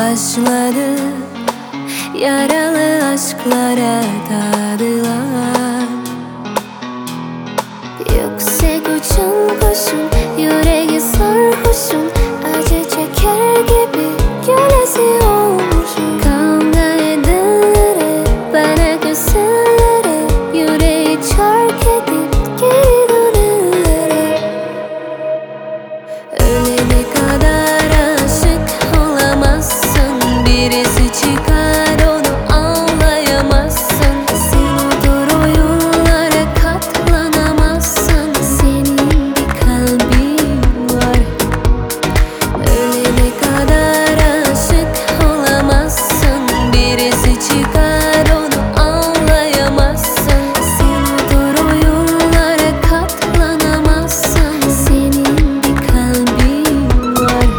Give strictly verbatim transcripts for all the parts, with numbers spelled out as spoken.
başladı, yaralı aşklara dadılar. Yüksek uçan kuşun, yüreği sarhoşum, acı çeker gibi kölesi olmuşum. Kavga edenlere, bana küsenlere, yüreği çark edip geri dönenlere. Ölene kadar aşık olamazsın, birisi çıkar onu anlayamazsın. Sen odur oyunlara katlanamazsın, senin bir kalbin var. Ölene kadar aşık olamazsın, birisi çıkar onu anlayamazsın. Sen odur oyunlara katlanamazsın, senin bir kalbin var.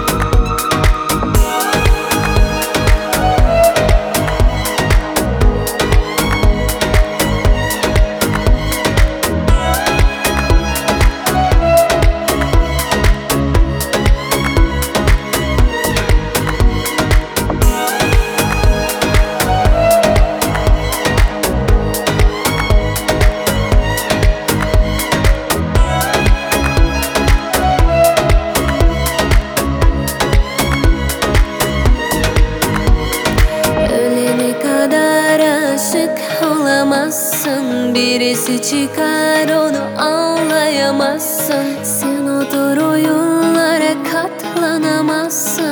Ölene kadar aşık olamazsın, birisi çıkar onu anlayamazsın. Sen odur oyunlara katlanamazsın.